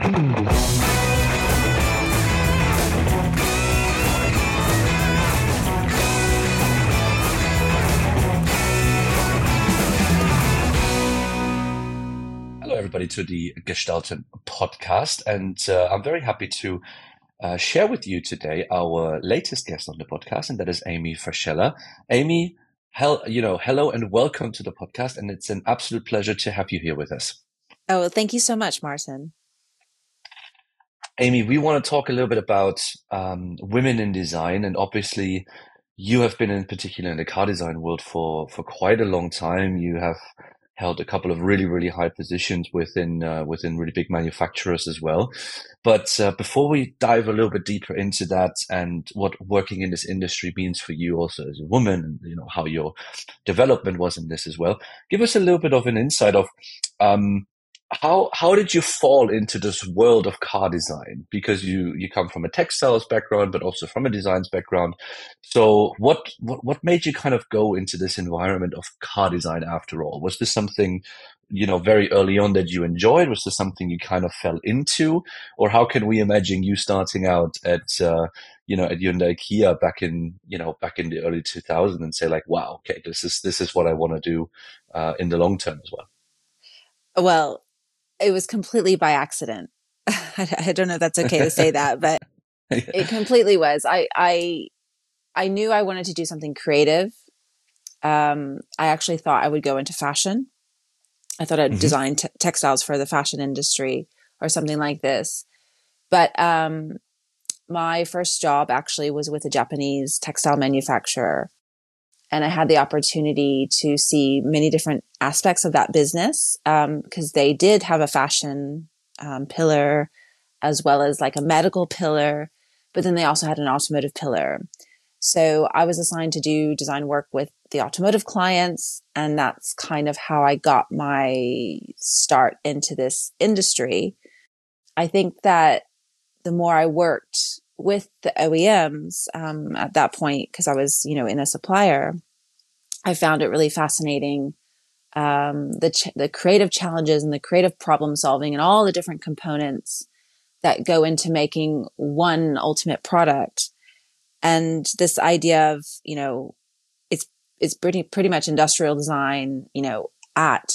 Hello, everybody, to the Gestalten podcast. And I'm very happy to share with you today our latest guest on the podcast, and that is Amy Fraschella. Amy, hello and welcome to the podcast. And it's an absolute pleasure to have you here with us. Oh, well, thank you so much, Martin. Amy, we want to talk a little bit about women in design, and obviously you have been in particular in the car design world for quite a long time. You have held a couple of really, really high positions within really big manufacturers as well. But before we dive a little bit deeper into that and what working in this industry means for you also as a woman, and how your development was in this as well, give us a little bit of an insight of how did you fall into this world of car design? Because you come from a textiles background, but also from a designs background. So what made you kind of go into this environment of car design after all? Was this something, very early on that you enjoyed? Was this something you kind of fell into? Or how can we imagine you starting out at Hyundai Kia back in the early 2000s and say like, wow, okay, this is what I want to do in the long term as well? Well, it was completely by accident. I don't know if that's okay to say that, but it completely was. I knew I wanted to do something creative. I actually thought I would go into fashion. I thought I'd design textiles for the fashion industry or something like this. But my first job actually was with a Japanese textile manufacturer. And I had the opportunity to see many different aspects of that business because they did have a fashion pillar as well as like a medical pillar, but then they also had an automotive pillar. So I was assigned to do design work with the automotive clients, and that's kind of how I got my start into this industry. I think that the more I worked with the OEMs at that point, because I was, in a supplier, I found it really fascinating, the creative challenges and the creative problem solving and all the different components that go into making one ultimate product. And this idea of, it's pretty much industrial design, at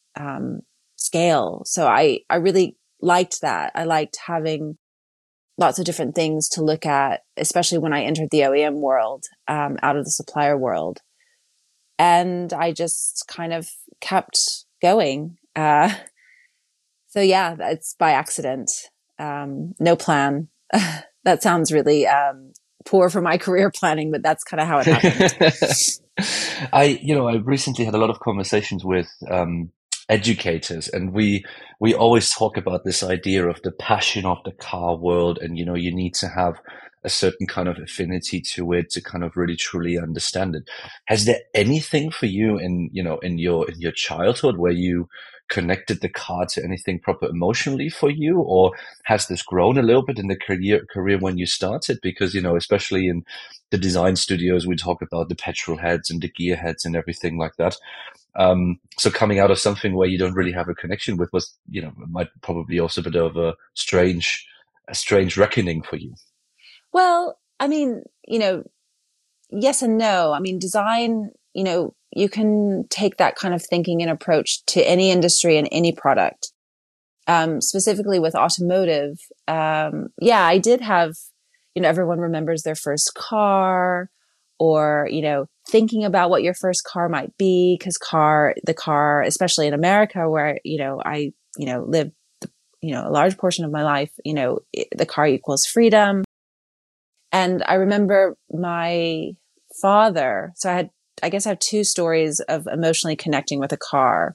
scale. So I really liked that. I liked having lots of different things to look at, especially when I entered the OEM world, out of the supplier world. And I just kind of kept going. So yeah, it's by accident. No plan. That sounds really poor for my career planning, but that's kind of how it happened. I recently had a lot of conversations with educators, and we always talk about this idea of the passion of the car world, and you need to have a certain kind of affinity to it to kind of really truly understand it. Has there anything for you in your childhood where you connected the car to anything proper emotionally for you, or has this grown a little bit in the career when you started? Because especially in the design studios, we talk about the petrol heads and the gear heads and everything like that. So coming out of something where you don't really have a connection with was, might probably also a bit of a strange reckoning for you. Well, I mean, yes and no. I mean, design, you can take that kind of thinking and approach to any industry and any product. Specifically with automotive, I did have, everyone remembers their first car, or, thinking about what your first car might be, because the car, especially in America where, I, lived, a large portion of my life, the car equals freedom. And I remember my father, so I guess I have two stories of emotionally connecting with a car.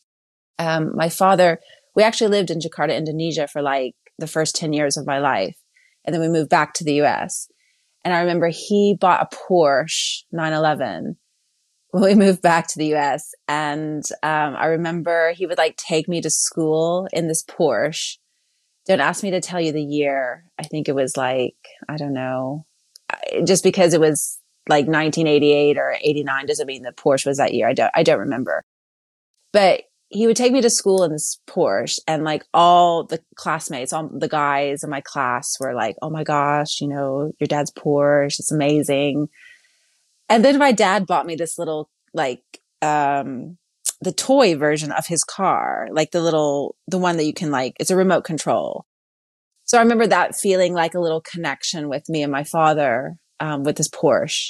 My father, we actually lived in Jakarta, Indonesia for like the first 10 years of my life. And then we moved back to the US. And I remember he bought a Porsche 911 when we moved back to the US. And I remember he would like take me to school in this Porsche. Don't ask me to tell you the year. I think it was like, I don't know, just because it was like 1988 or 89 doesn't mean the Porsche was that year. I don't remember. But he would take me to school in this Porsche, and like all the classmates, all the guys in my class were like, oh my gosh, you know, your dad's Porsche, it's amazing. And then my dad bought me this little, like, the toy version of his car, like the one that you can, like, it's a remote control. So I remember that feeling like a little connection with me and my father, with this Porsche.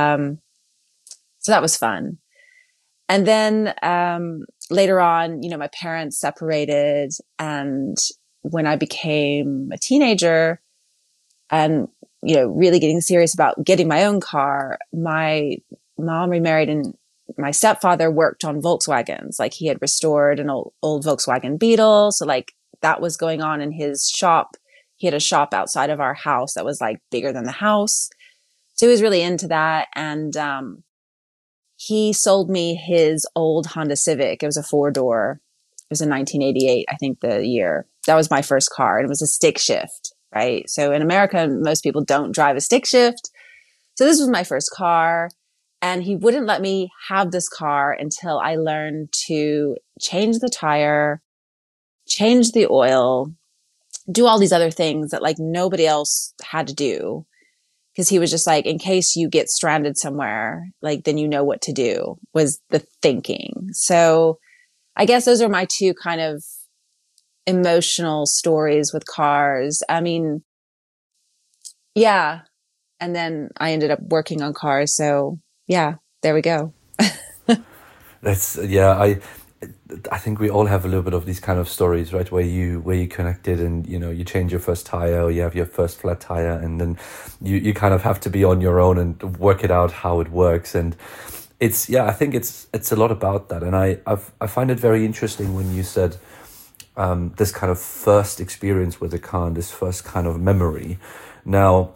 So that was fun. And then, later on, you know, my parents separated, and when I became a teenager and, you know, really getting serious about getting my own car, my mom remarried, and my stepfather worked on Volkswagens. Like, he had restored an old Volkswagen Beetle. So like that was going on in his shop. He had a shop outside of our house that was like bigger than the house. So he was really into that. And, he sold me his old Honda Civic. It was a 4-door. It was in 1988, I think, the year. That was my first car. And it was a stick shift, right? So in America, most people don't drive a stick shift. So this was my first car. And he wouldn't let me have this car until I learned to change the tire, change the oil, do all these other things that like nobody else had to do. Because he was just like, in case you get stranded somewhere, like, then you know what to do, was the thinking. So I guess those are my two kind of emotional stories with cars. I mean, yeah. And then I ended up working on cars. So yeah, there we go. I think we all have a little bit of these kind of stories, right? Where you connected, and you know, you change your first tire, or you have your first flat tire, and then you kind of have to be on your own and work it out how it works. And I think it's a lot about that. And I find it very interesting when you said this kind of first experience with a car and this first kind of memory. Now,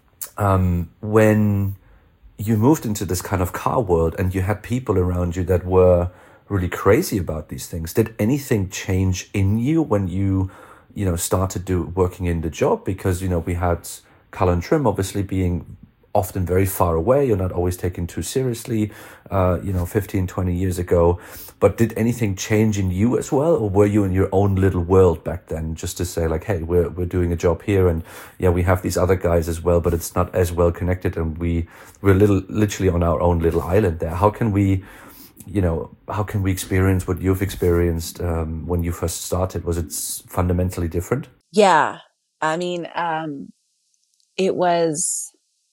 when you moved into this kind of car world and you had people around you that were really crazy about these things, did anything change in you when you started working in the job? Because, you know, we had color and trim obviously being often very far away. You're not always taken too seriously, 15, 20 years ago. But did anything change in you as well? Or were you in your own little world back then, just to say like, hey, we're doing a job here, and yeah, we have these other guys as well, but it's not as well connected, and we're literally on our own little island there. How can we experience what you've experienced when you first started? Was it fundamentally different? Yeah. I mean, it was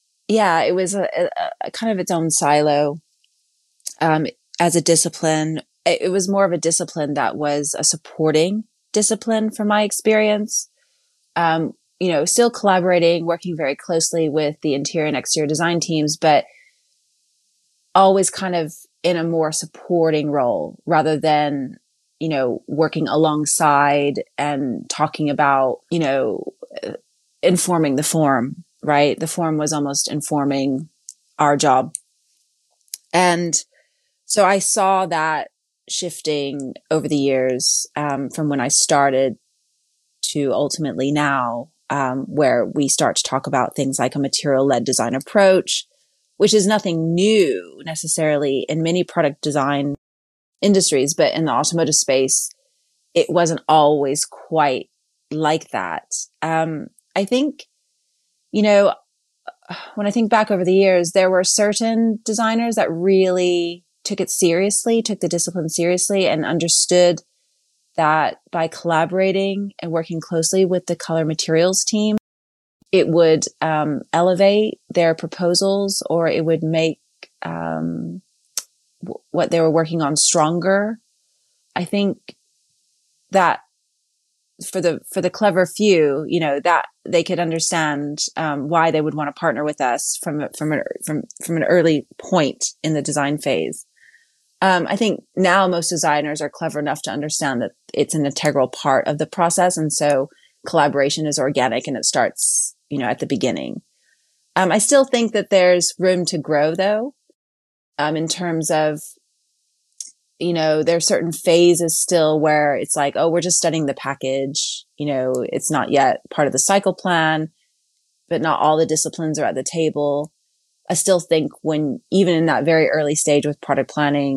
a kind of its own silo, as a discipline. It was more of a discipline that was a supporting discipline from my experience. Still collaborating, working very closely with the interior and exterior design teams, but always kind of in a more supporting role rather than, you know, working alongside and talking about, you know, informing the form, right? The form was almost informing our job. And so I saw that shifting over the years, from when I started to ultimately now, where we start to talk about things like a material-led design approach, which is nothing new necessarily in many product design industries, but in the automotive space, it wasn't always quite like that. I think, you know, when I think back over the years, there were certain designers that really took the discipline seriously, and understood that by collaborating and working closely with the color materials team, it would elevate their proposals, or it would make what they were working on stronger. I think that for the clever few, you know, that they could understand why they would want to partner with us from an early point in the design phase. I think now most designers are clever enough to understand that it's an integral part of the process, and so collaboration is organic and it starts, you know, at the beginning. I still think that there's room to grow, though, in terms of, you know, there are certain phases still where it's like, oh, we're just studying the package. You know, it's not yet part of the cycle plan, but not all the disciplines are at the table. I still think even in that very early stage with product planning,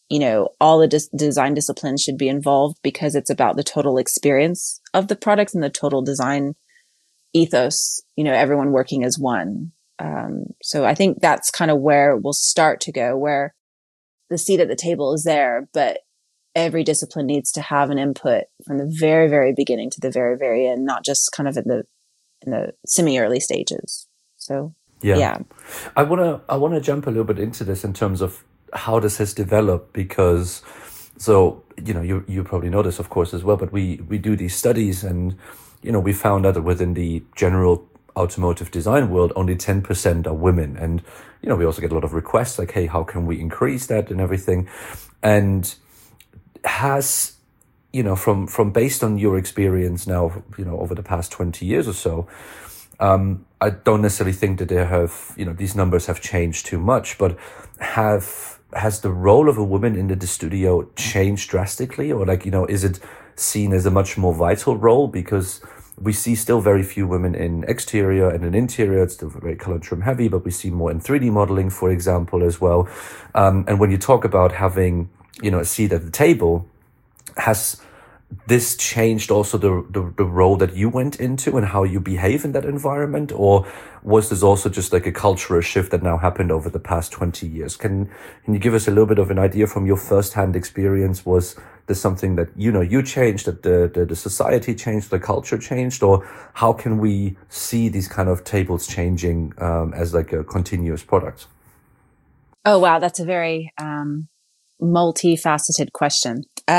all the design disciplines should be involved because it's about the total experience of the products and the total design ethos, everyone working as one. So I think that's kind of where we'll start to go, where the seat at the table is there, but every discipline needs to have an input from the very, very beginning to the very, very end, not just kind of in the semi-early stages. So, yeah. I want to jump a little bit into this in terms of how this has developed, because you probably know this, of course, as well, but we do these studies, and we found out that within the general automotive design world, only 10% are women. And we also get a lot of requests like, hey, how can we increase that and everything? And has, from based on your experience now, over the past 20 years or so, I don't necessarily think that there have, these numbers have changed too much, but has the role of a woman in the studio changed drastically? Or is it seen as a much more vital role? Because we see still very few women in exterior and in interior. It's still very color trim heavy, but we see more in 3D modeling, for example, as well. And when you talk about having, a seat at the table, has this changed also the role that you went into and how you behave in that environment? Or was this also just like a cultural shift that now happened over the past 20 years? Can you give us a little bit of an idea from your first-hand experience? Was this something that, you changed, that the society changed, the culture changed? Or how can we see these kind of tables changing as like a continuous product? Oh, wow. That's a very multifaceted question.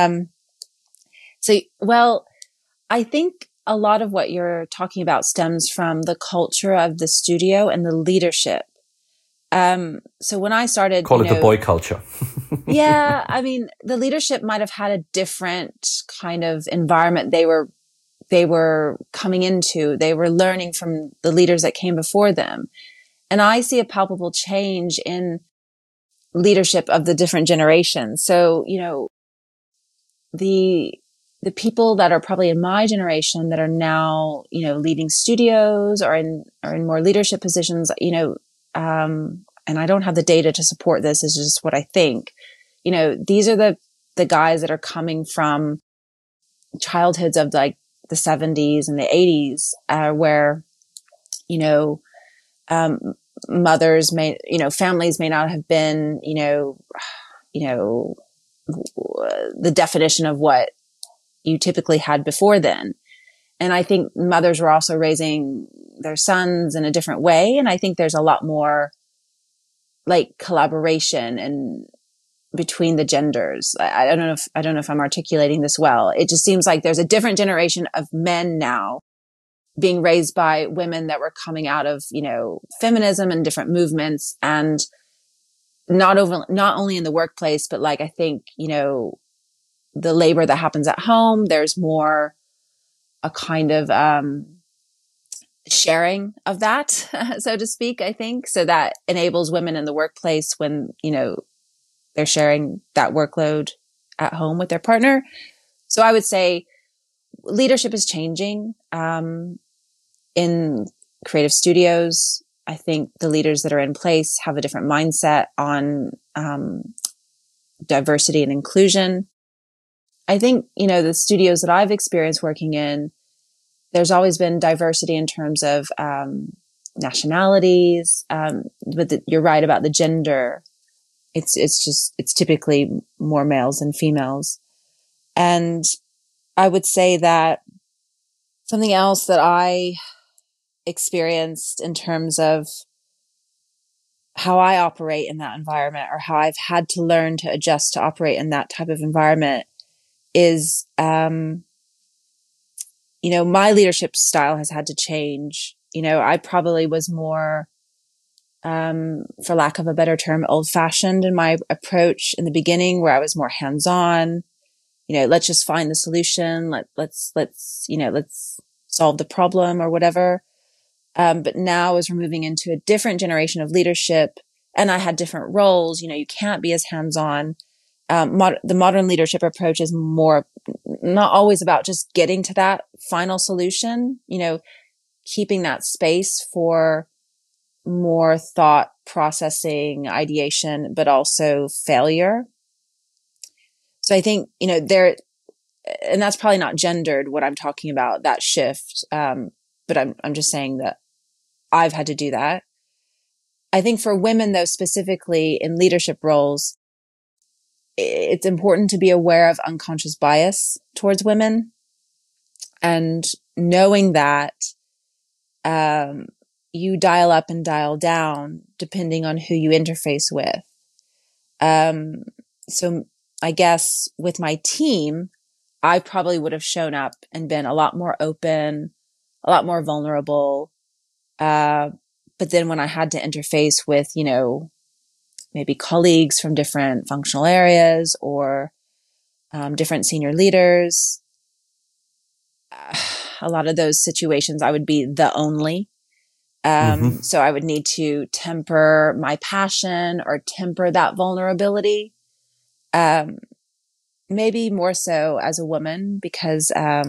I think a lot of what you're talking about stems from the culture of the studio and the leadership. So when I started, call it the boy culture. Yeah. I mean, the leadership might have had a different kind of environment they were coming into. They were learning from the leaders that came before them. And I see a palpable change in leadership of the different generations. So, the people that are probably in my generation that are now, leading studios or in more leadership positions, and I don't have the data to support this, is just what I think. These are the guys that are coming from childhoods of like the 70s and the 80s, where, mothers may, families may not have been, the definition of what you typically had before then. And I think mothers were also raising their sons in a different way. And I think there's a lot more like collaboration and between the genders. I don't know if I'm articulating this well. It just seems like there's a different generation of men now being raised by women that were coming out of, feminism and different movements, and not only in the workplace, but like, I think, the labor that happens at home, there's more a kind of, sharing of that, so to speak, I think. So that enables women in the workplace when, they're sharing that workload at home with their partner. So I would say leadership is changing, in creative studios. I think the leaders that are in place have a different mindset on, diversity and inclusion. I think, the studios that I've experienced working in, there's always been diversity in terms of nationalities, but you're right about the gender. It's typically more males than females. And I would say that something else that I experienced in terms of how I operate in that environment, or how I've had to learn to adjust to operate in that type of environment, is, my leadership style has had to change. I probably was more, for lack of a better term, old fashioned in my approach in the beginning, where I was more hands on. Let's just find the solution. Let's solve the problem or whatever. But now, as we're moving into a different generation of leadership, and I had different roles, you can't be as hands on. The modern leadership approach is more, not always about just getting to that final solution, keeping that space for more thought processing, ideation, but also failure. So I think, there, and that's probably not gendered what I'm talking about, that shift. But I'm just saying that I've had to do that. I think for women, though, specifically in leadership roles, it's important to be aware of unconscious bias towards women, and knowing that you dial up and dial down depending on who you interface with. So I guess with my team, I probably would have shown up and been a lot more open, a lot more vulnerable. But then when I had to interface with, maybe colleagues from different functional areas or different senior leaders, a lot of those situations I would be the only. So I would need to temper my passion or temper that vulnerability. Maybe more so as a woman, because,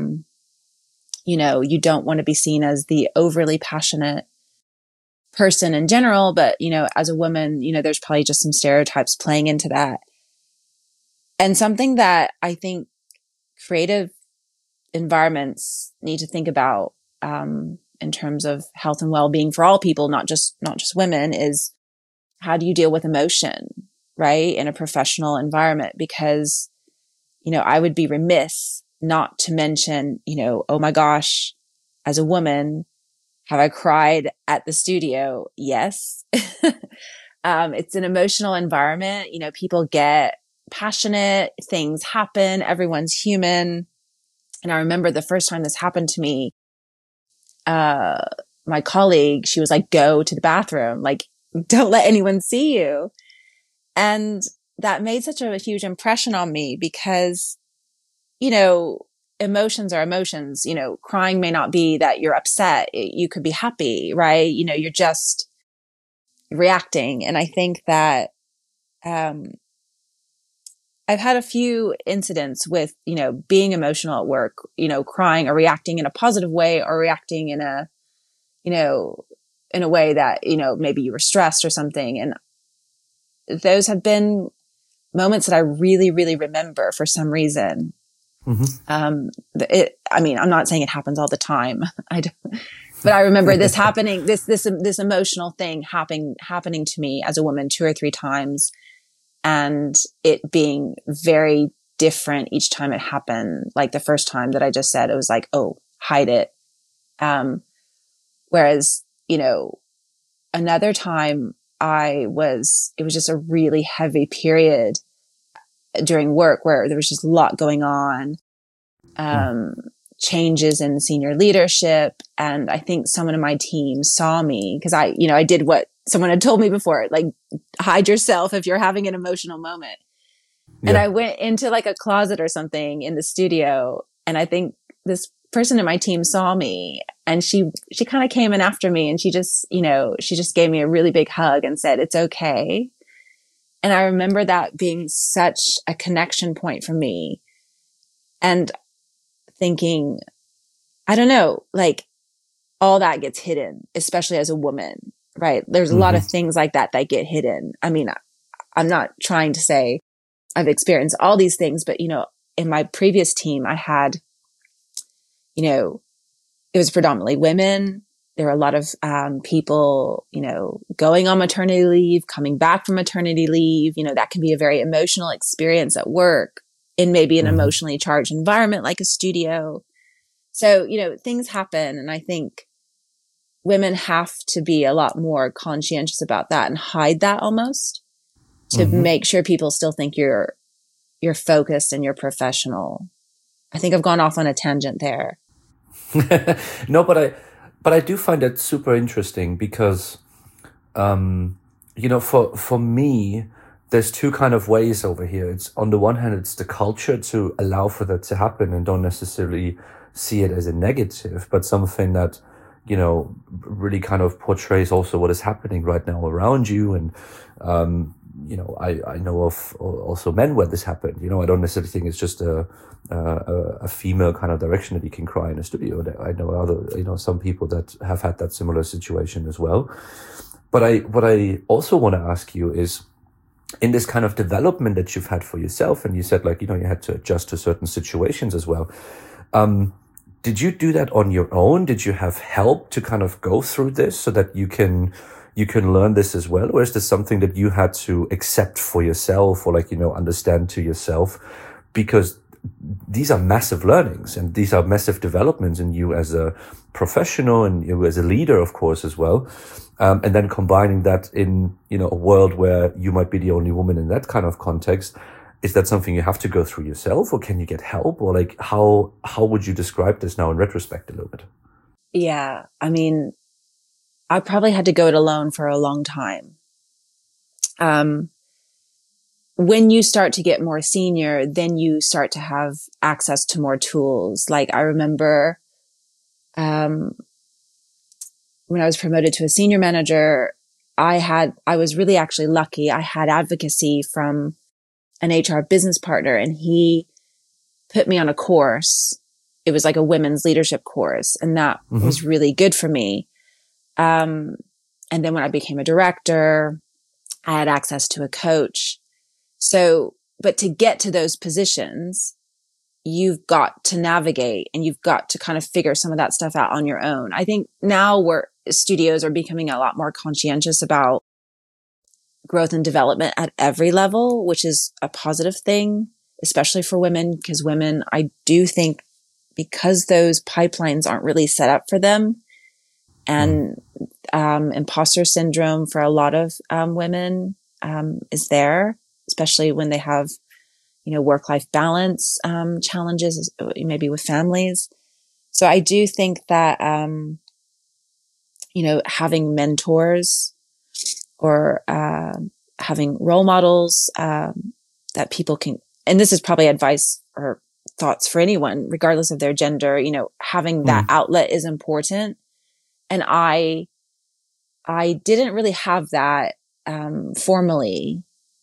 you don't want to be seen as the overly passionate person in general, but, as a woman, there's probably just some stereotypes playing into that. And something that I think creative environments need to think about, in terms of health and well-being for all people, not just women, is how do you deal with emotion, right? In a professional environment? Because, I would be remiss not to mention, oh my gosh, as a woman, have I cried at the studio? Yes. It's an emotional environment. People get passionate, things happen, everyone's human. And I remember the first time this happened to me, my colleague, she was like, go to the bathroom, like, don't let anyone see you. And that made such a huge impression on me because, emotions are emotions. Crying may not be that you're upset. You could be happy, right? You're just reacting. And I think that, I've had a few incidents with, being emotional at work, crying or reacting in a positive way or reacting in a, in a way that, maybe you were stressed or something. And those have been moments that I really, really remember for some reason. I'm not saying it happens all the time. But I remember this happening, this emotional thing happening to me as a woman 2 or 3 times, and it being very different each time it happened. Like the first time that I just said, it was like, oh, hide it. Whereas, another time it was just a really heavy period during work where there was just a lot going on, changes in senior leadership. And I think someone in my team saw me because I did what someone had told me before, like hide yourself if you're having an emotional moment. Yeah. And I went into like a closet or something in the studio. And I think this person in my team saw me, and she kind of came in after me, and she just gave me a really big hug and said, it's okay. And I remember that being such a connection point for me, and thinking, I don't know, like all that gets hidden, especially as a woman, right? There's a lot of things like that get hidden. I mean, I'm not trying to say I've experienced all these things, but, in my previous team, I had, it was predominantly women. There were a lot of people, going on maternity leave, coming back from maternity leave. That can be a very emotional experience at work in maybe an emotionally charged environment like a studio. So, things happen. And I think women have to be a lot more conscientious about that and hide that almost to make sure people still think you're focused and you're professional. I think I've gone off on a tangent there. No, but I do find that super interesting because, for me, there's two kind of ways over here. It's on the one hand, it's the culture to allow for that to happen and don't necessarily see it as a negative, but something that, really kind of portrays also what is happening right now around you. And, I know of also men where this happened. I don't necessarily think it's just a female kind of direction that you can cry in a studio. I know some people that have had that similar situation as well. But what I also want to ask you is, in this kind of development that you've had for yourself, and you said like, you had to adjust to certain situations as well. Did you do that on your own? Did you have help to kind of go through this so that you can learn this as well? Or is this something that you had to accept for yourself, or like, understand to yourself? Because these are massive learnings and these are massive developments in you as a professional and you as a leader, of course, as well. And then combining that in, a world where you might be the only woman in that kind of context. Is that something you have to go through yourself, or can you get help? Or like, how would you describe this now in retrospect a little bit? Yeah. I mean, I probably had to go it alone for a long time. When you start to get more senior, then you start to have access to more tools. Like I remember, when I was promoted to a senior manager, I was really actually lucky. I had advocacy from an HR business partner, and he put me on a course. It was like a women's leadership course, and that was really good for me. And then when I became a director, I had access to a coach. So, but to get to those positions, you've got to navigate and you've got to kind of figure some of that stuff out on your own. I think now studios are becoming a lot more conscientious about growth and development at every level, which is a positive thing, especially for women, because women, I do think, because those pipelines aren't really set up for them, and imposter syndrome for a lot of women is there, especially when they have, work-life balance challenges, maybe with families. So I do think that, having mentors or having role models that people can, and this is probably advice or thoughts for anyone, regardless of their gender, having that outlet is important. And I didn't really have that formally.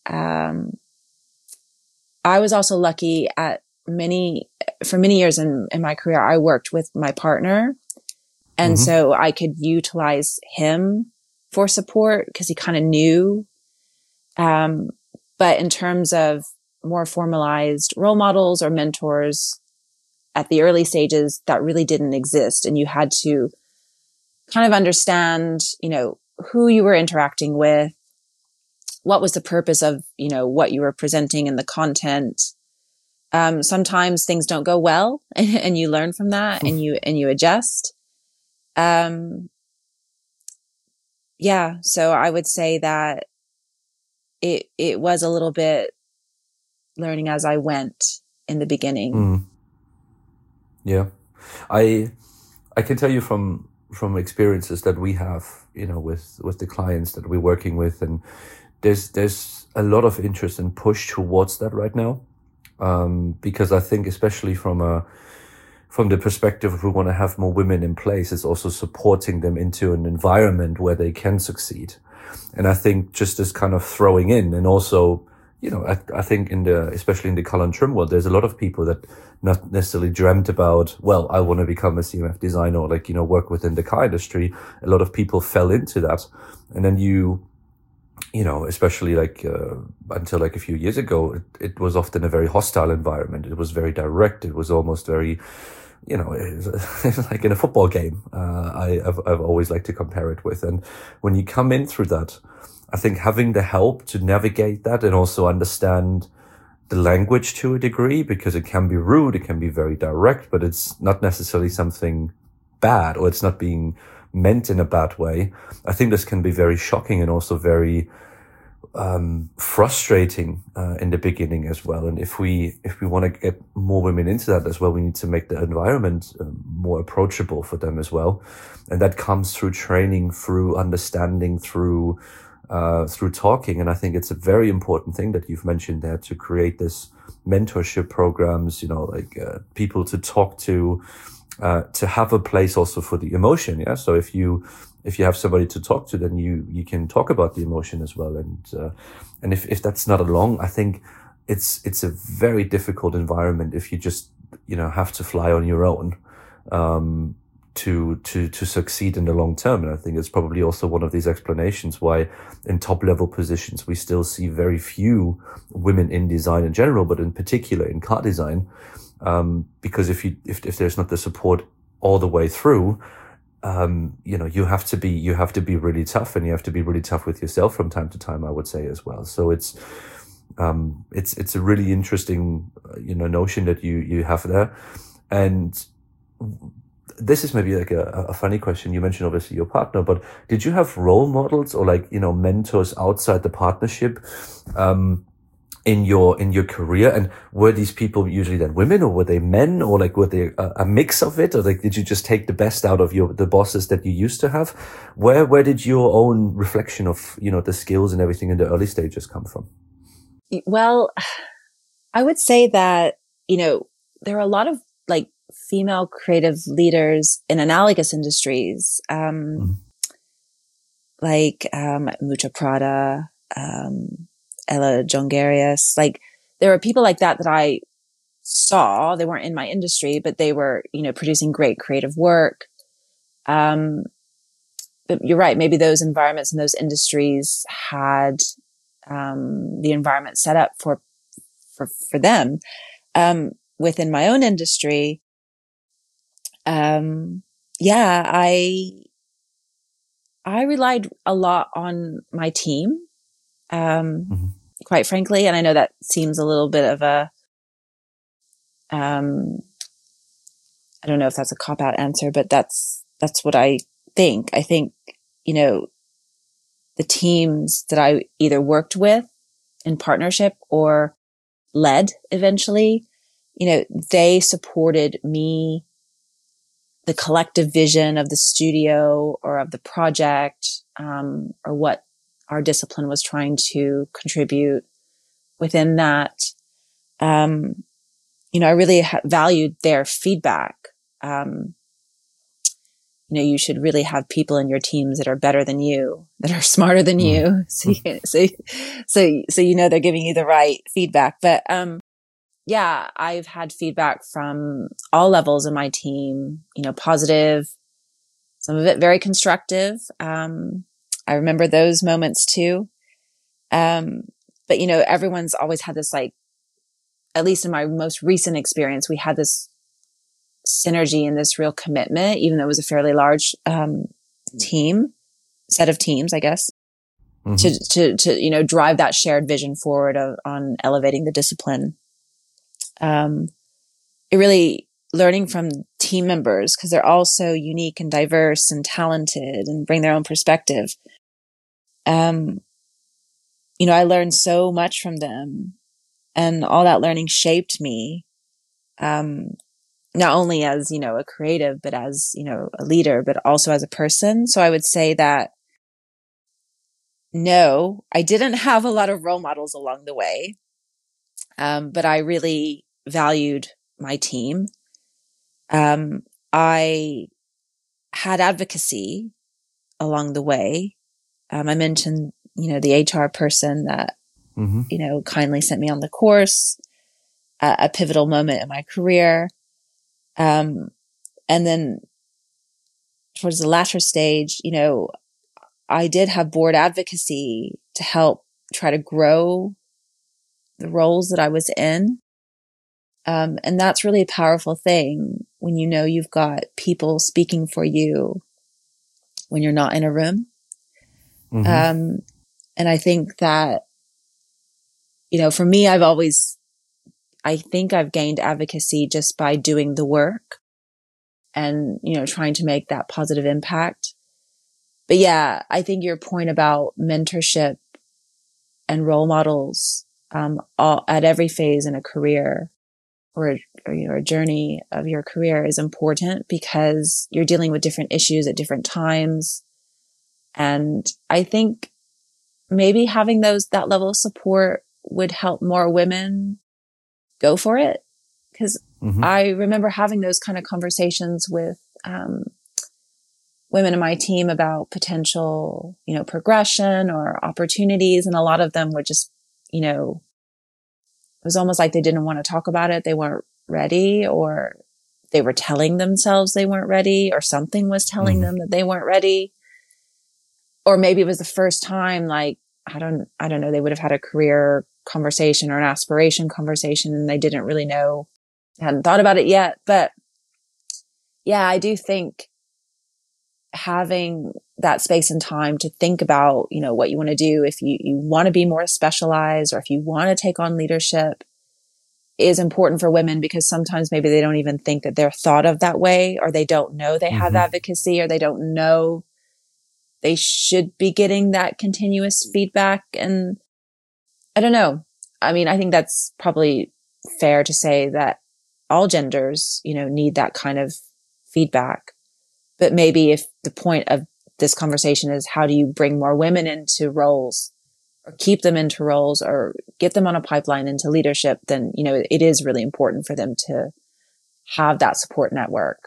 I was also lucky for many years in my career, I worked with my partner. And so I could utilize him for support because he kind of knew. But in terms of more formalized role models or mentors at the early stages, that really didn't exist. And you had to kind of understand, who you were interacting with, what was the purpose of, what you were presenting in the content. Sometimes things don't go well and you learn from that and you adjust. Yeah. So I would say that it was a little bit learning as I went in the beginning. Yeah. I can tell you from experiences that we have, with the clients that we're working with, and there's a lot of interest and push towards that right now. Because I think especially from the perspective of we want to have more women in place, it's also supporting them into an environment where they can succeed. And I think just as kind of throwing in, and also, I think especially in the color and trim world, there's a lot of people that not necessarily dreamt about, well, I want to become a CMF designer or work within the car industry. A lot of people fell into that. And then especially until a few years ago, it was often a very hostile environment. It was very direct. It was almost very, it was like in a football game. I've always liked to compare it with. And when you come in through that, I think having the help to navigate that and also understand the language to a degree, because it can be rude, it can be very direct, but it's not necessarily something bad, or it's not being meant in a bad way. I think this can be very shocking and also very frustrating in the beginning as well. And if we want to get more women into that as well, we need to make the environment more approachable for them as well. And that comes through training, through understanding, through talking. And I think it's a very important thing that you've mentioned there, to create this mentorship programs, people to talk to have a place also for the emotion. Yeah. So if you have somebody to talk to, then you can talk about the emotion as well. And if that's not along, I think it's a very difficult environment if you just, have to fly on your own. to succeed in the long term. And I think it's probably also one of these explanations why in top level positions we still see very few women in design in general, but in particular in car design, because if there's not the support all the way through, you have to be really tough, and you have to be really tough with yourself from time to time, I would say, as well. So it's a really interesting notion that you have there. And this is maybe like a funny question. You mentioned obviously your partner, but did you have role models or mentors outside the partnership in your career? And were these people usually then women, or were they men, or were they a mix of it, or did you just take the best out of the bosses that you used to have? Where did your own reflection of the skills and everything in the early stages come from? Well, I would say that there are a lot of female creative leaders in analogous industries, Mucha Prada, Ella Jongerius. There are people like that I saw. They weren't in my industry, but they were, producing great creative work. But you're right. Maybe those environments and those industries had the environment set up for them. Within my own industry, I relied a lot on my team, quite frankly. And I know that seems a little bit of I don't know if that's a cop-out answer, but that's what I think. I think, the teams that I either worked with in partnership or led eventually, they supported me, the collective vision of the studio or of the project, or what our discipline was trying to contribute within that. I really valued their feedback. You should really have people in your teams that are better than you, that are smarter than you. So they're giving you the right feedback. But, I've had feedback from all levels of my team, positive, some of it very constructive. I remember those moments too. But everyone's always had this, at least in my most recent experience, we had this synergy and this real commitment, even though it was a fairly large, set of teams, I guess, to drive that shared vision forward on elevating the discipline. It really learning from team members, because they're all so unique and diverse and talented and bring their own perspective. I learned so much from them, and all that learning shaped me, not only as, a creative, but as, a leader, but also as a person. So I would say that, no, I didn't have a lot of role models along the way. But I really valued my team. I had advocacy along the way. I mentioned, the HR person that, kindly sent me on the course, a pivotal moment in my career. And then towards the latter stage, I did have board advocacy to help try to grow the roles that I was in. And that's really a powerful thing when you've got people speaking for you when you're not in a room. And I think that, for me, I think I've gained advocacy just by doing the work and, trying to make that positive impact. But yeah, I think your point about mentorship and role models, all at every phase in a career or a journey of your career is important, because you're dealing with different issues at different times. And I think maybe having that level of support would help more women go for it. Because I remember having those kind of conversations with women in my team about potential, progression or opportunities. And a lot of them would just, it was almost like they didn't want to talk about it. They weren't ready, or they were telling themselves they weren't ready, or something was telling them that they weren't ready. Or maybe it was the first time, like, I don't know, they would have had a career conversation or an aspiration conversation and they didn't really know, hadn't thought about it yet. But yeah, I do think having that space and time to think about, you know, what you want to do, if you want to be more specialized or if you want to take on leadership, is important for women, because sometimes maybe they don't even think that they're thought of that way, or they don't know they have advocacy, or they don't know they should be getting that continuous feedback. And I don't know. I mean, I think that's probably fair to say that all genders, you know, need that kind of feedback. But maybe if the point of this conversation is how do you bring more women into roles, or keep them into roles, or get them on a pipeline into leadership, then, you know, it is really important for them to have that support network.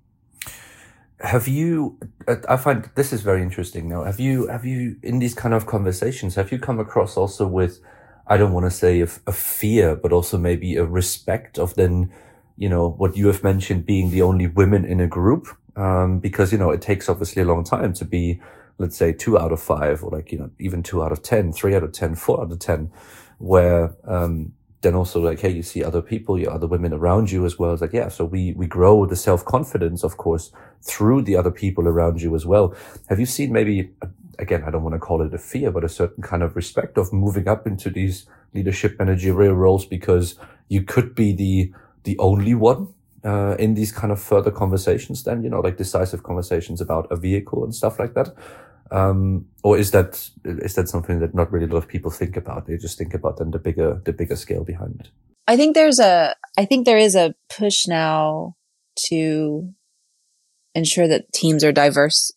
Have you, I find this is very interesting now. Have you, in these kind of conversations, have you come across also with, I don't want to say a fear, but also maybe a respect of then, you know, what you have mentioned, being the only women in a group? Because, you know, it takes obviously a long time to be, let's say 2 out of 5, or like, you know, even 2 out of 10, 3 out of 10, 4 out of 10, where, then also like, hey, you see other people, you other women around you as well. It's like, yeah, so we grow the self-confidence, of course, through the other people around you as well. Have you seen maybe, again, I don't want to call it a fear, but a certain kind of respect of moving up into these leadership managerial roles because you could be the only one? In these kind of further conversations then, you know, like decisive conversations about a vehicle and stuff like that? Or is that something that not really a lot of people think about? They just think about then the bigger scale behind it. I think there is a push now to ensure that teams are diverse.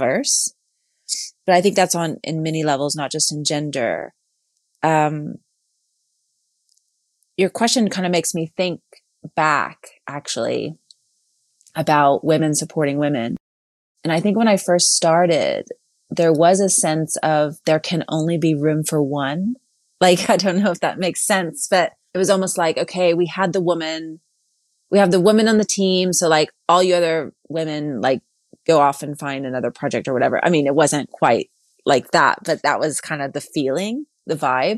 But I think that's in many levels, not just in gender. Your question kind of makes me think back actually about women supporting women. And I think when I first started, there was a sense of there can only be room for one. Like, I don't know if that makes sense, but it was almost like, okay, we have the woman on the team. So like all you other women, like go off and find another project or whatever. I mean, it wasn't quite like that, but that was kind of the feeling, the vibe.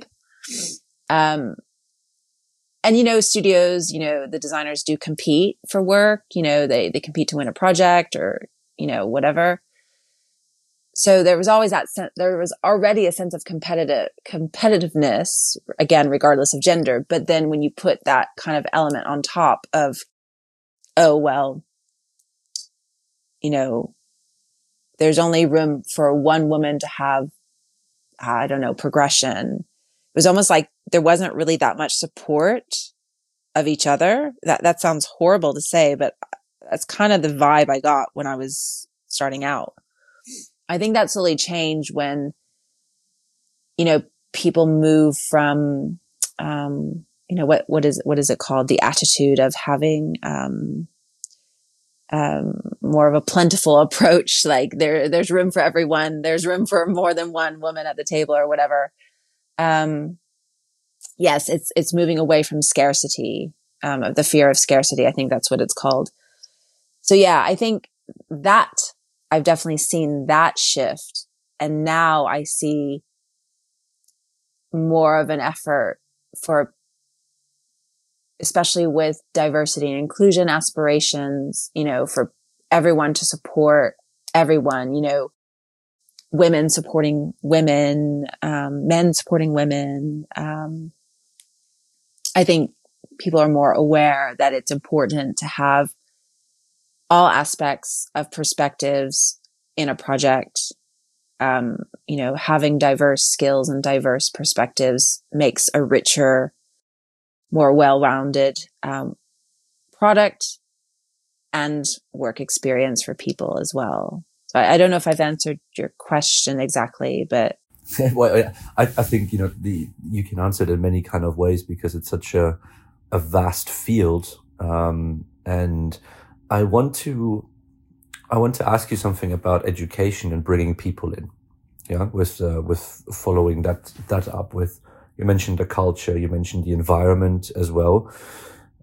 And, you know, studios, you know, the designers do compete for work, you know, they compete to win a project or, you know, whatever. So there was always there was already a sense of competitiveness, again, regardless of gender. But then when you put that kind of element on top of, oh, well, you know, there's only room for one woman to have, I don't know, progression. It was almost like there wasn't really that much support of each other. That sounds horrible to say, but that's kind of the vibe I got when I was starting out. I think that slowly changed when, you know, people move from, you know, what is it called? The attitude of having, more of a plentiful approach. Like there's room for everyone. There's room for more than one woman at the table or whatever. Yes, it's moving away from scarcity, of the fear of scarcity. I think that's what it's called. So yeah, I think that I've definitely seen that shift. And now I see more of an effort for, especially with diversity and inclusion aspirations, you know, for everyone to support everyone, you know, women supporting women, men supporting women. I think people are more aware that it's important to have all aspects of perspectives in a project. You know, having diverse skills and diverse perspectives makes a richer, more well-rounded product and work experience for people as well. So I don't know if I've answered your question exactly, but well, I think, you know, you can answer it in many kind of ways because it's such a vast field. And I want to ask you something about education and bringing people in. Yeah. With following that up with, you mentioned the culture, you mentioned the environment as well.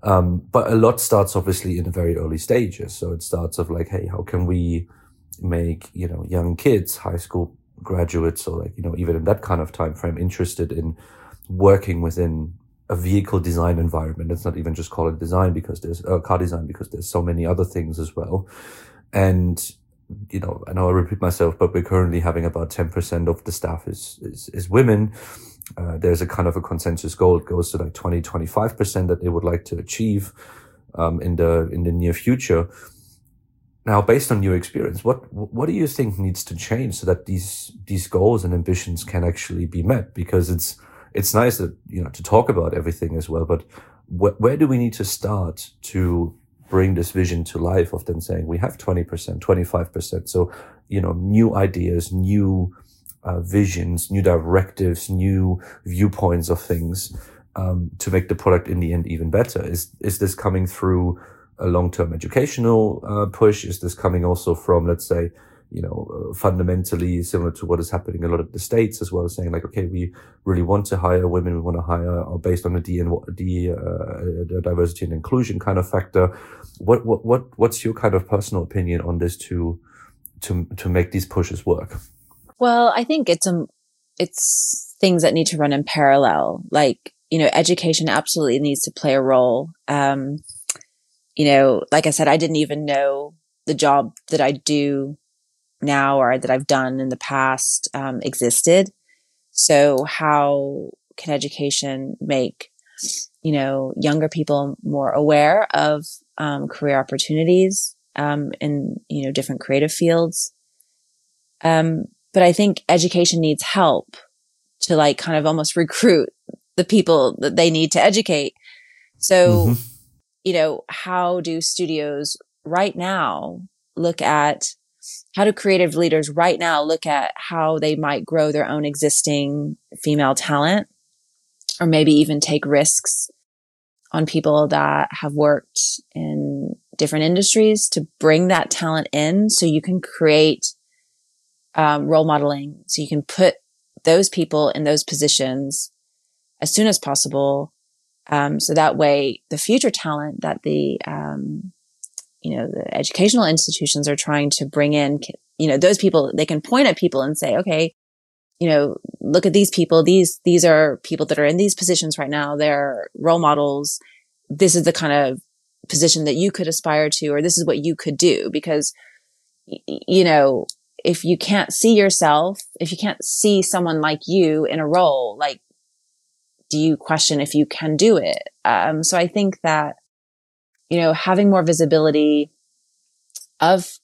But a lot starts obviously in the very early stages. So it starts of like, hey, how can we make, young kids, high school graduates, or like, even in that kind of time frame, interested in working within a vehicle design environment. Let's not even just call it design, because there's car design, because there's so many other things as well. And, I know I repeat myself, but we're currently having about 10% of the staff is women. There's a kind of a consensus goal. It goes to like 25% that they would like to achieve, in the near future. Now, based on your experience, what do you think needs to change so that these goals and ambitions can actually be met? Because it's nice that, to talk about everything as well, but where do we need to start to bring this vision to life of then saying we have 20%, 25%. So, new ideas, new visions, new directives, new viewpoints of things, to make the product in the end even better. Is this coming through a long-term educational push? Is this coming also from, let's say, fundamentally similar to what is happening a lot of the States as well, saying like, okay, we really want to hire women, we want to hire based on the diversity and inclusion kind of factor. What's your kind of personal opinion on this to make these pushes work? Well, I think it's things that need to run in parallel. Like, education absolutely needs to play a role. Like I said, I didn't even know the job that I do now or that I've done in the past existed. So how can education make, younger people more aware of career opportunities in, different creative fields? But I think education needs help to like kind of almost recruit the people that they need to educate. So, how do studios right now look at, how do creative leaders right now look at how they might grow their own existing female talent, or maybe even take risks on people that have worked in different industries to bring that talent in, so you can create role modeling, so you can put those people in those positions as soon as possible. So that way the future talent that the educational institutions are trying to bring in, those people, they can point at people and say, okay, look at these people. These are people that are in these positions right now. They're role models. This is the kind of position that you could aspire to, or this is what you could do. Because, if you can't see yourself, if you can't see someone like you in a role, like, do you question if you can do it? So I think that, having more visibility of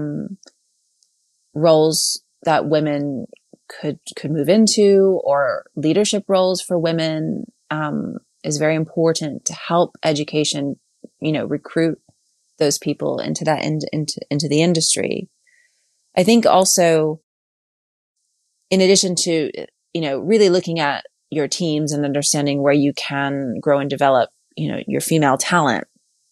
roles that women could move into, or leadership roles for women, is very important to help education, recruit those people into that into the industry. I think also, in addition to, really looking at your teams and understanding where you can grow and develop, your female talent,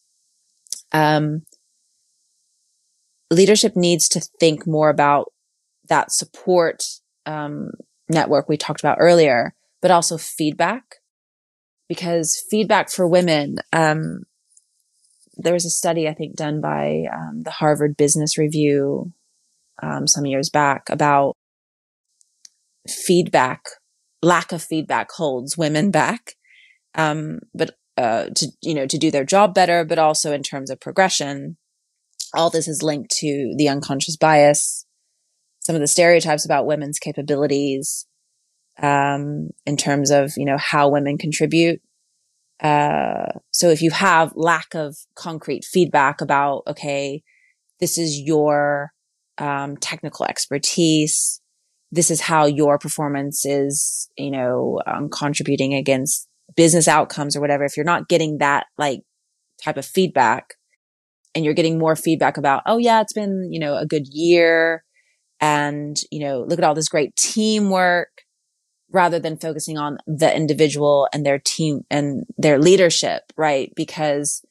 leadership needs to think more about that support network we talked about earlier, but also feedback. Because feedback for women, there was a study, I think, done by the Harvard Business Review some years back about feedback. Lack of feedback holds women back, but to do their job better, but also in terms of progression. All this is linked to the unconscious bias, some of the stereotypes about women's capabilities, in terms of, how women contribute. So if you have lack of concrete feedback about, okay, this is your technical expertise, this is how your performance is, contributing against business outcomes or whatever. If you're not getting that like type of feedback, and you're getting more feedback about, oh yeah, it's been, a good year, and, look at all this great teamwork, rather than focusing on the individual and their team and their leadership, right? Because,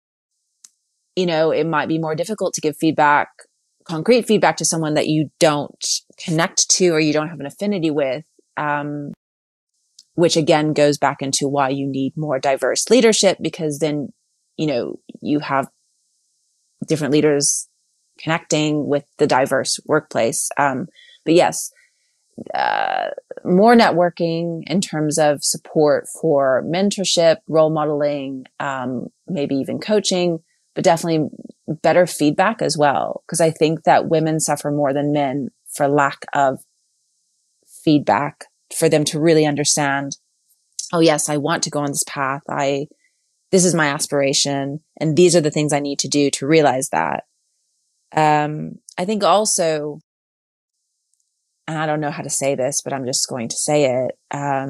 it might be more difficult to give feedback, concrete feedback, to someone that you don't connect to or you don't have an affinity with, which again goes back into why you need more diverse leadership, because then you have different leaders connecting with the diverse workplace. But yes, more networking in terms of support for mentorship, role modeling, maybe even coaching, but definitely better feedback as well. Because I think that women suffer more than men for lack of feedback, for them to really understand, oh yes, I want to go on this path. This is my aspiration, and these are the things I need to do to realize that. I think also, and I don't know how to say this, but I'm just going to say it.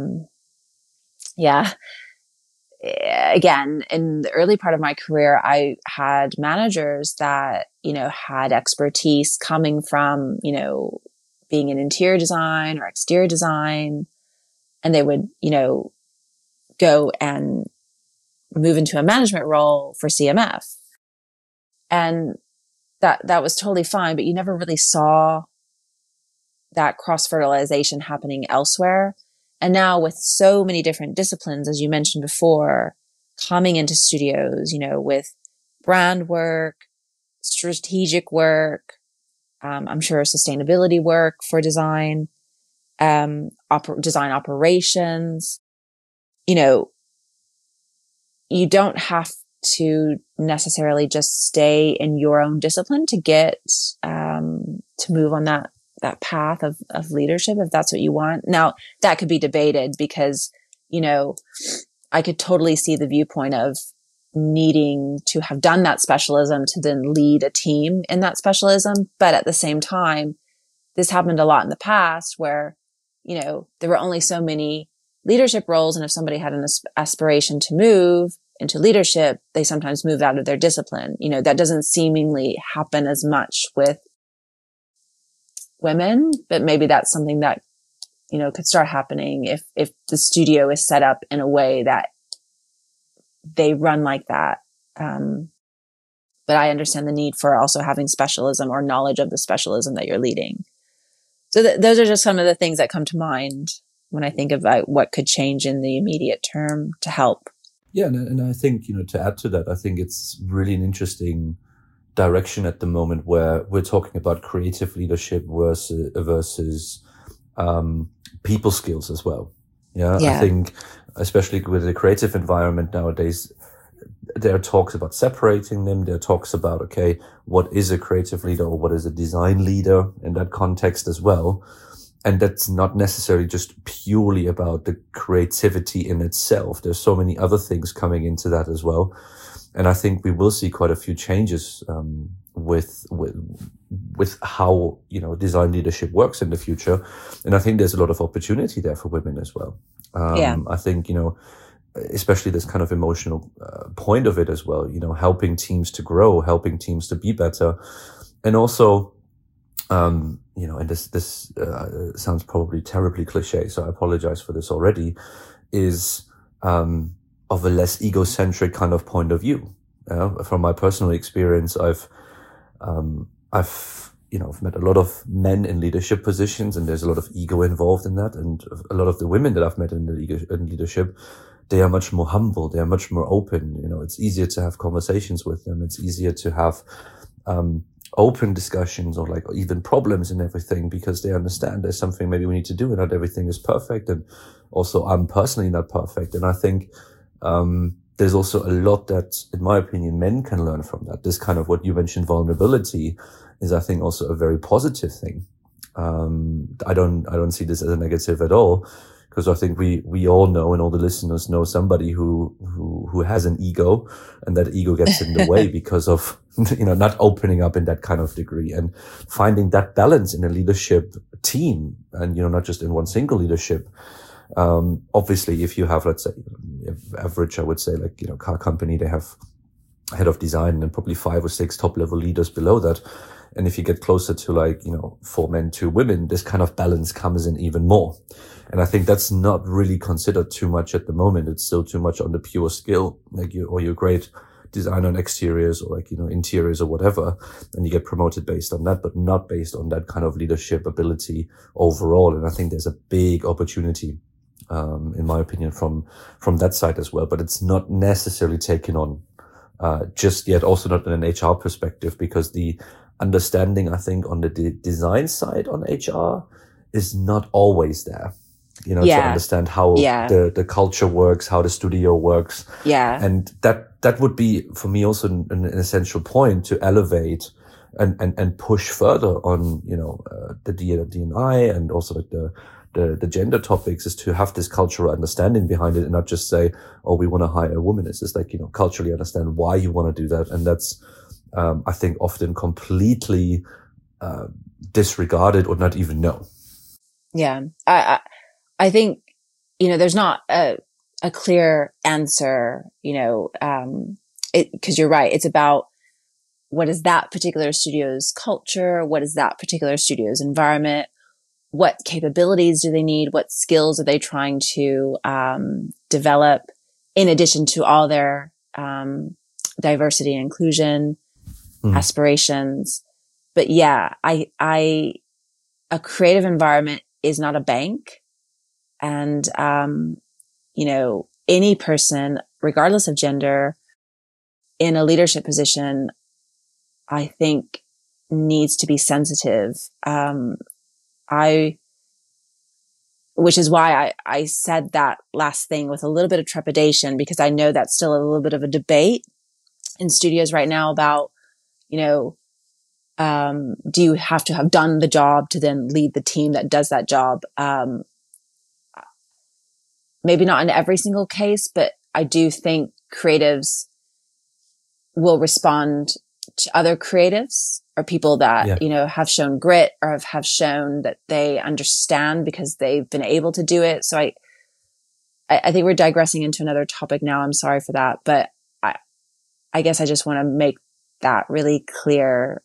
Again, in the early part of my career, I had managers that, had expertise coming from, being in interior design or exterior design. And they would, go and move into a management role for CMF. And that was totally fine, but you never really saw that cross-fertilization happening elsewhere. And now with so many different disciplines, as you mentioned before, coming into studios, with brand work, strategic work, I'm sure sustainability work for design, design operations, you don't have to necessarily just stay in your own discipline to get, to move on that path of leadership, if that's what you want. Now, that could be debated because, I could totally see the viewpoint of needing to have done that specialism to then lead a team in that specialism. But at the same time, this happened a lot in the past where, there were only so many leadership roles. And if somebody had an aspiration to move into leadership, they sometimes move out of their discipline. That doesn't seemingly happen as much with women, but maybe that's something that, could start happening if the studio is set up in a way that they run like that. But I understand the need for also having specialism or knowledge of the specialism that you're leading. So those are just some of the things that come to mind when I think about what could change in the immediate term to help. Yeah. And I think, to add to that, I think it's really an interesting direction at the moment where we're talking about creative leadership versus people skills as well. Yeah. I think especially with the creative environment nowadays, there are talks about separating them. There are talks about, okay, what is a creative leader or what is a design leader in that context as well. And that's not necessarily just purely about the creativity in itself. There's so many other things coming into that as well. And I think we will see quite a few changes, with how, design leadership works in the future. And I think there's a lot of opportunity there for women as well. I think, especially this kind of emotional point of it as well, helping teams to grow, helping teams to be better. And also, and this sounds probably terribly cliche, so I apologize for this already, is of a less egocentric kind of point of view. From my personal experience, I've met a lot of men in leadership positions, and there's a lot of ego involved in that. And a lot of the women that I've met in leadership, they are much more humble. They are much more open. It's easier to have conversations with them. It's easier to have open discussions or even problems and everything, because they understand there's something maybe we need to do and not everything is perfect. And also I'm personally not perfect. And I think there's also a lot that, in my opinion, men can learn from that. This kind of what you mentioned, vulnerability, is I think also a very positive thing. I don't see this as a negative at all, because I think we all know, and all the listeners know, somebody who has an ego, and that ego gets in the way because of, not opening up in that kind of degree, and finding that balance in a leadership team, and, not just in one single leadership. Obviously, if you have, let's say, average, I would say, car company, they have a head of design and probably 5 or 6 top level leaders below that. And if you get closer to 4 men, 2 women, this kind of balance comes in even more. And I think that's not really considered too much at the moment. It's still too much on the pure skill, you're great designer on exteriors or interiors or whatever, and you get promoted based on that, but not based on that kind of leadership ability overall. And I think there's a big opportunity, in my opinion, from that side as well, but it's not necessarily taken on just yet, also not in an HR perspective, because the understanding, I think, on the design side on HR is not always there, to understand how the culture works, how the studio works. Yeah. And that would be, for me, also an essential point to elevate and push further on, the D&I and also like the gender topics, is to have this cultural understanding behind it and not just say, oh, we want to hire a woman. It's just like, culturally understand why you want to do that. And that's, I think, often completely disregarded or not even know. Yeah. I think, there's not a clear answer, because you're right. It's about what is that particular studio's culture? What is that particular studio's environment? What capabilities do they need? What skills are they trying to develop in addition to all their diversity and inclusion aspirations? But yeah, a creative environment is not a bank. And, any person, regardless of gender, in a leadership position, I think needs to be sensitive. Which is why I said that last thing with a little bit of trepidation, because I know that's still a little bit of a debate in studios right now about, do you have to have done the job to then lead the team that does that job? Maybe not in every single case, but I do think creatives will respond to other creatives or people that, have shown grit or have shown that they understand because they've been able to do it. So I think we're digressing into another topic now. I'm sorry for that, but I guess I just want to make that really clear.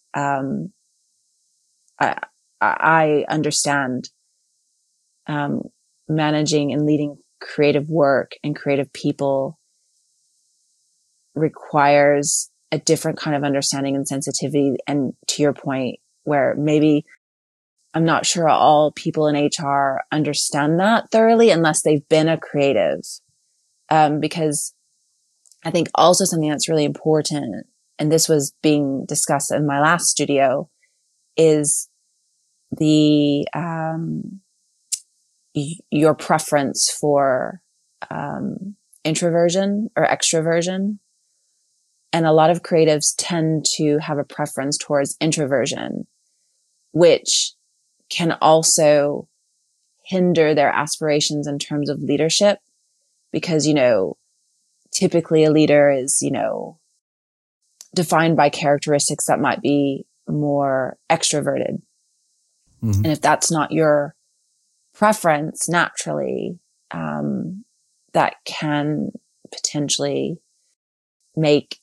I understand, managing and leading creative work and creative people requires a different kind of understanding and sensitivity. And to your point, where maybe I'm not sure all people in HR understand that thoroughly unless they've been a creative. Because I think also something that's really important, and this was being discussed in my last studio, is the, your preference for, introversion or extroversion. And a lot of creatives tend to have a preference towards introversion, which can also hinder their aspirations in terms of leadership, because, typically a leader is, defined by characteristics that might be more extroverted. Mm-hmm. And if that's not your preference naturally, that can potentially make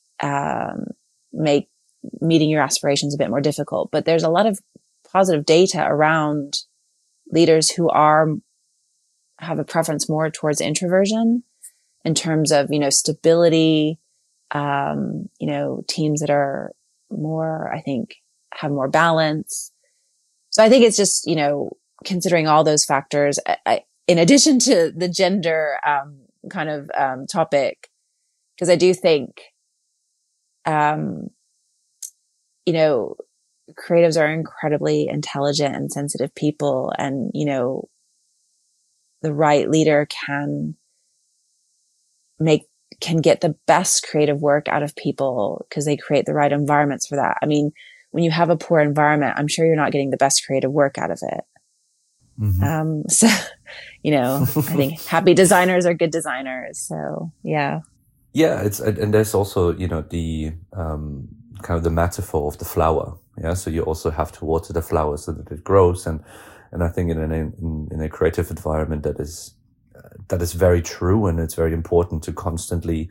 meeting your aspirations a bit more difficult. But there's a lot of positive data around leaders who have a preference more towards introversion in terms of, stability, teams that are more, I think, have more balance. So I think it's just, considering all those factors, in addition to the gender, topic, because I do think, creatives are incredibly intelligent and sensitive people, and, the right leader can get the best creative work out of people because they create the right environments for that. I mean, when you have a poor environment, I'm sure you're not getting the best creative work out of it. Mm-hmm. So, I think happy designers are good designers. So, yeah. Yeah, and there's also, the kind of the metaphor of the flower. Yeah, so you also have to water the flower so that it grows, and I think in a creative environment that is very true, and it's very important to constantly,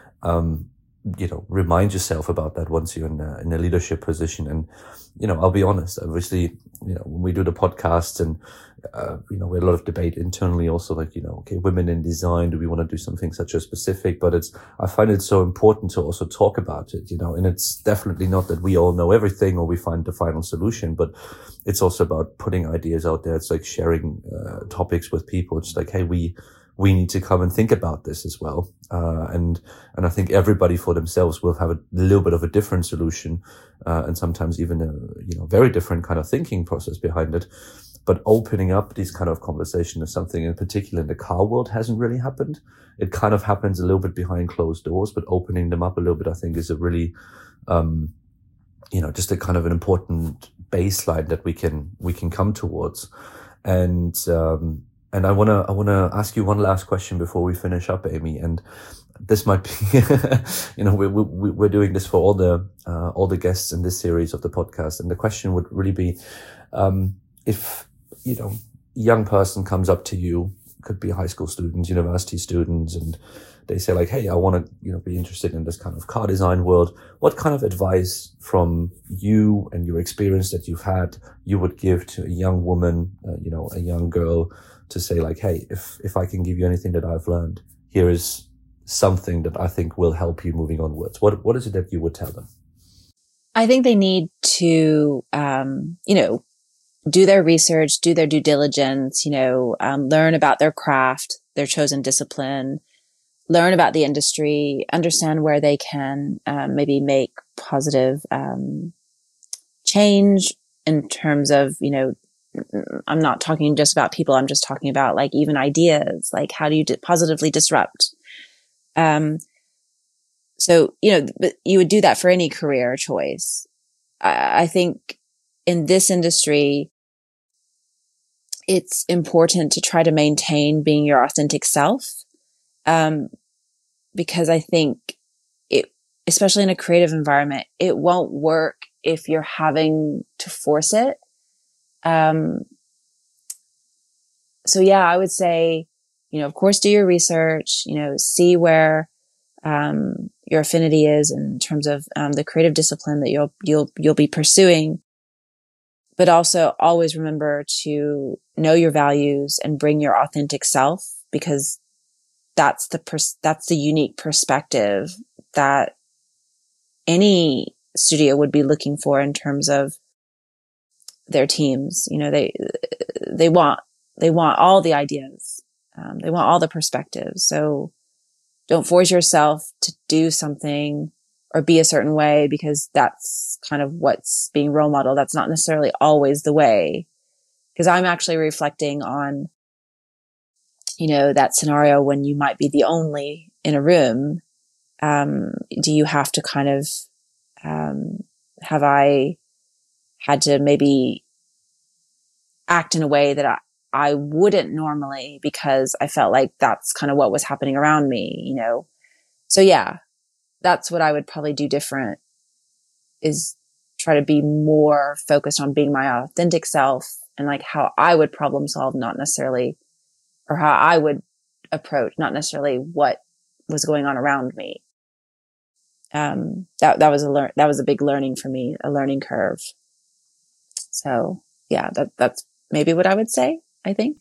remind yourself about that once you're in a leadership position. And I'll be honest, obviously, when we do the podcasts and we had a lot of debate internally also, like, okay, women in design, do we want to do something such as specific? But I find it so important to also talk about it, and it's definitely not that we all know everything or we find the final solution, but it's also about putting ideas out there. It's like sharing topics with people. It's like, hey, we we need to come and think about this as well. And I think everybody for themselves will have a little bit of a different solution, and sometimes even a, very different kind of thinking process behind it. But opening up these kind of conversations is something in particular in the car world hasn't really happened. It kind of happens a little bit behind closed doors, but opening them up a little bit, I think, is a really, just a kind of an important baseline that we can come towards. And I want to ask you one last question before we finish up, Amy. And this might be, we're doing this for all the guests in this series of the podcast. And the question would really be, if, a young person comes up to you, could be high school students, university students, and they say like, hey, I want to, be interested in this kind of car design world. What kind of advice from you and your experience that you've had, you would give to a young woman, a young girl, to say like, hey, if I can give you anything that I've learned, here is something that I think will help you moving onwards. What is it that you would tell them? I think they need to, do their research, do their due diligence, learn about their craft, their chosen discipline, learn about the industry, understand where they can maybe make positive change in terms of, I'm not talking just about people. I'm just talking about like even ideas, like how do you positively disrupt? So, but you would do that for any career choice. I think in this industry, it's important to try to maintain being your authentic self. Because I think especially in a creative environment, it won't work if you're having to force it. So yeah, I would say, of course, do your research, see where, your affinity is in terms of, the creative discipline that you'll be pursuing, but also always remember to know your values and bring your authentic self, because that's the unique perspective that any studio would be looking for in terms of their teams. They want all the ideas. They want all the perspectives. So don't force yourself to do something or be a certain way because that's kind of what's being role model. That's not necessarily always the way. Because I'm actually reflecting on, that scenario when you might be the only in a room. Do you have to kind of, have I had to maybe act in a way that I wouldn't normally because I felt like that's kind of what was happening around me, So yeah, that's what I would probably do different, is try to be more focused on being my authentic self and like how I would problem solve, not necessarily, or how I would approach, not necessarily what was going on around me. That was a big learning for me, a learning curve. So yeah, that's maybe what I would say, I think.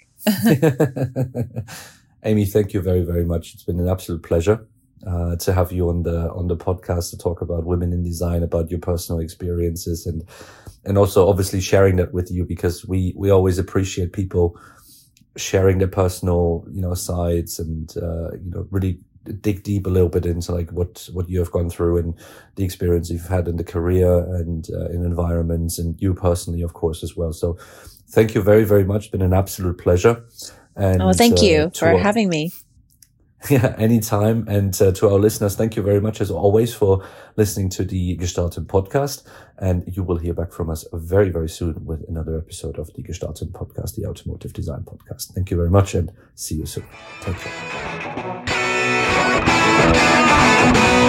Amy, thank you very, very much. It's been an absolute pleasure to have you on the podcast to talk about women in design, about your personal experiences, and also obviously sharing that with you, because we always appreciate people sharing their personal, sides and, really dig deep a little bit into like what you have gone through and the experience you've had in the career and in environments, and you personally, of course, as well. So thank you very, very much. It's been an absolute pleasure. And thank you for having me. Yeah, anytime. And to our listeners, thank you very much as always for listening to the Gestalten podcast. And you will hear back from us very, very soon with another episode of the Gestalten podcast, the Automotive Design Podcast. Thank you very much and see you soon. Take care.